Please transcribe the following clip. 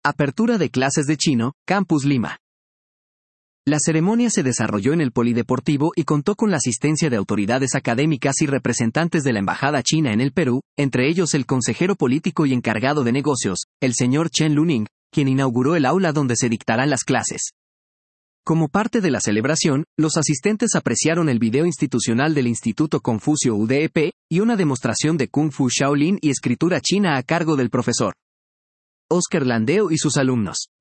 Apertura de clases de chino, Campus Lima. La ceremonia se desarrolló en el Polideportivo y contó con la asistencia de autoridades académicas y representantes de la Embajada China en el Perú, entre ellos el consejero político y encargado de negocios, el señor Chen Luning, quien inauguró el aula donde se dictarán las clases. Como parte de la celebración, los asistentes apreciaron el video institucional del Instituto Confucio UDEP y una demostración de Kung Fu Shaolin y escritura china a cargo del profesor Oscar Landeo y sus alumnos.